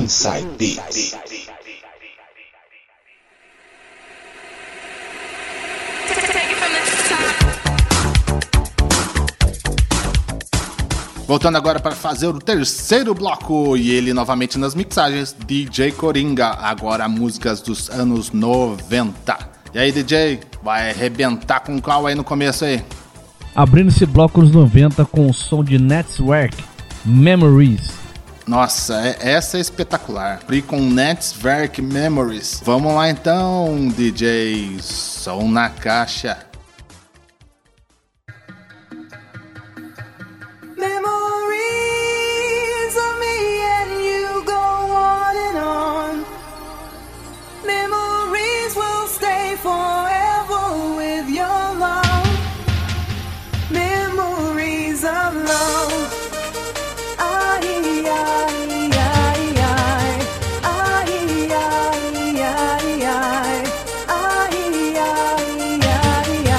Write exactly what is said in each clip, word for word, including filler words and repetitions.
Inside Beats. Voltando agora para fazer o terceiro bloco, e ele novamente nas mixagens, D J Coringa, agora músicas dos anos noventa. E aí, D J, vai arrebentar com qual aí no começo aí? Abrindo esse bloco nos noventa com o som de Netzwerk, Memories. Nossa, é, essa é espetacular. Abri com Netzwerk Memories. Vamos lá então, D J, som na caixa. Yeah.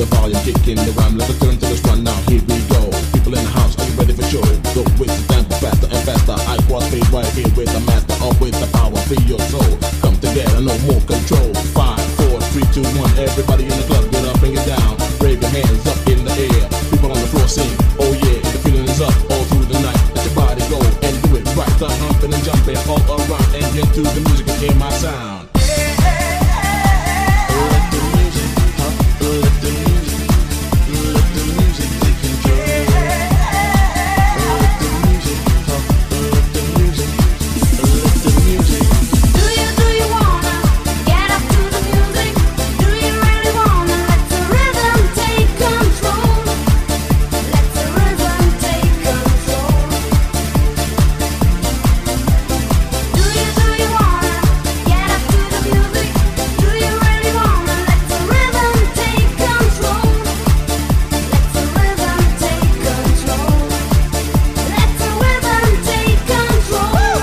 the volume, kicking the rhyme. Let's turn to this one now. Here we go. People in the house, are you ready for show? Go with the tempo faster and faster. I cross fade right here with the master, up with the power. Free your soul. Come together, no more control. Five, four, three, two, one. Everybody in the club, get up, bring it down. Wave your hands up in the air. People on the floor sing, oh yeah. The feeling is up all through the night. Let your body go and do it right. Start humping and jumping all around and get to the music and hear my sound. Let the music, huh? Let the music, let the music take control. Let the music, huh? Let the music, let the music. Do you, do you wanna get up to the music? Do you really wanna let the rhythm take control? Let the rhythm take control. Do you, do you wanna get up to the music? Do you really wanna let the rhythm take control? Let the rhythm take control. Let the rhythm take control.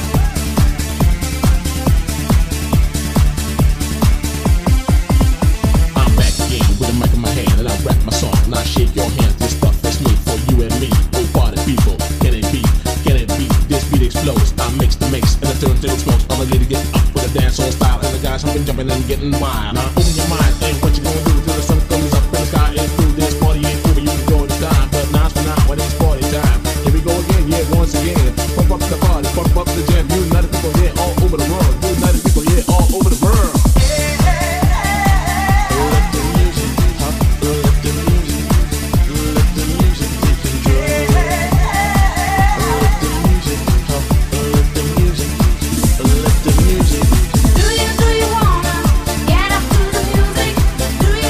I'm back again with a mic in my hand and I rap my song. Now shake your hands, this stuff is made for you and me. Oh party people, can it be? Can it be? This beat explodes. I mix the mix and I turn till it smokes. I'm ready to get up with a dance on style and the guys humping, jumping and getting wild. Now open your mind and what you gonna do till the sun comes up and the sky is through. This party ain't through, but you can go to time. But now's for now, when it's party time. Here we go again, yeah, once again. Pump up the party, pump up the jam. United people here all over the world. United people here all over the world. Let the music, huh? Let the music, let the music take control. Let the music, huh? Let the music, let the music. Do you, do you wanna get up to the music? Do you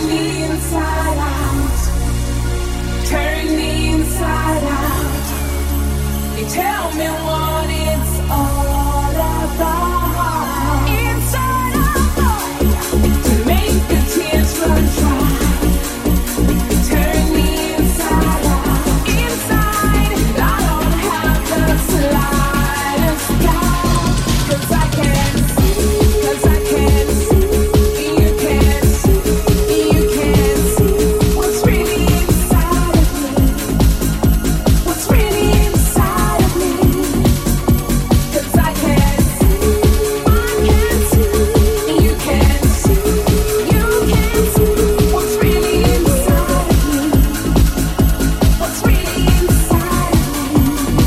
me inside out. Turn me inside out. You tell me what it's all about. Inside out, to make the tears run dry. Turn me inside out. Inside, I don't have the slightest doubt. 'Cause I can't see, 'cause I can't see, you can't see, you can't see what's really inside of me. What's really inside of me. 'Cause I can't see, I can't see, you can't see, you can't see what's really inside of me. What's really inside of me.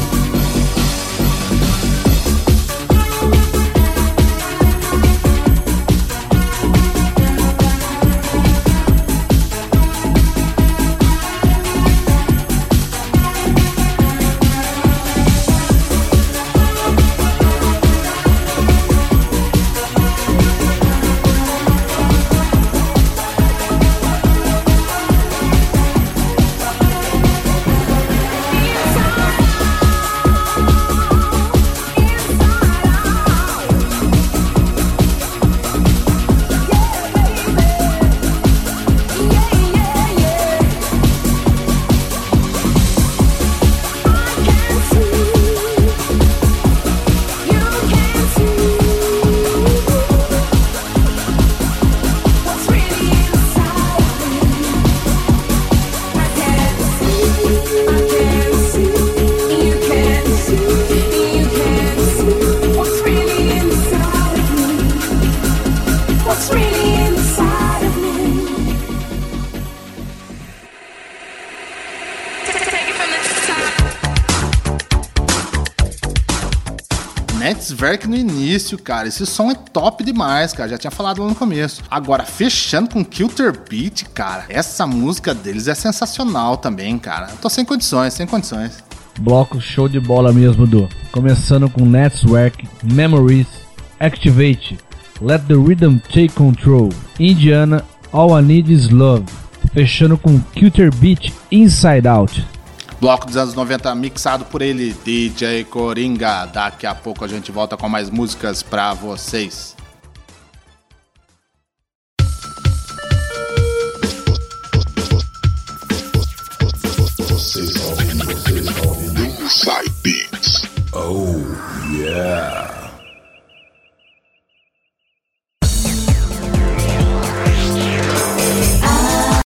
What's really inside of me? Take it from the top. Netzwerk no início, cara. Esse som é top demais, cara. Já tinha falado lá no começo. Agora, fechando com Killer Beat, cara. Essa música deles é sensacional também, cara. Eu tô sem condições, sem condições. Bloco show de bola mesmo, Du. Começando com Netzwerk, Memories, Activate, Let the Rhythm Take Control, Indiana, All I Need Is Love. Fechando com Killer Beat, Inside Out. Bloco dos anos noventa mixado por ele, D J Coringa. Daqui a pouco a gente volta com mais músicas pra vocês.